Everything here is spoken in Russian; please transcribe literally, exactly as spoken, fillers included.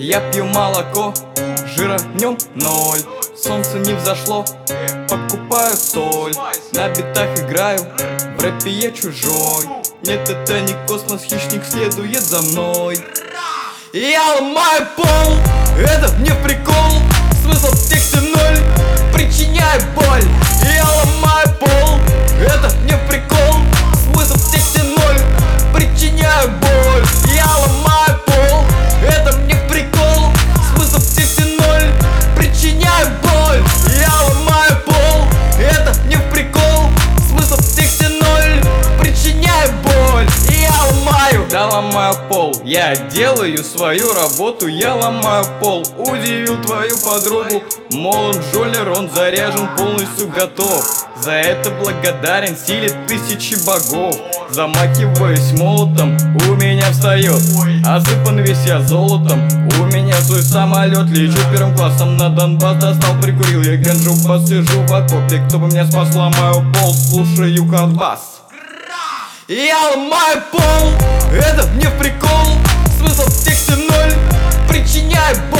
Я пью молоко, жира в нем ноль. Солнце не взошло, покупаю соль. На битах играю, в рэпе я чужой. Нет, это не космос, хищник следует за мной. Я ломаю пол, это не прикол. Смысл в тексте ноль, причиняю боль. Я ломаю пол, это не прикол. Смысл в тексте ноль, причиняю боль. Я ломаю пол, это не прикол. Смысл в тексте ноль, причиняю боль. Я ломаю пол, это не прикол. Смысл в тексте ноль, причиняю боль. Я ломаю, да ломаю пол. Я делаю свою работу, я ломаю пол. Удивил твою подругу, мол он жулер, он заряжен, полностью готов. За это благодарен силе тысячи богов. Замахиваюсь молотом, у меня встает. Осыпан весь я золотом, у меня свой самолет. Лечу первым классом на Донбасс, достал, прикурил я ганджу, посижу в окопе. Кто бы меня спас, ломаю пол, слушаю Кардбас. Я ломаю пол, это не прикол. Смысл в тексте ноль, причиняю боль.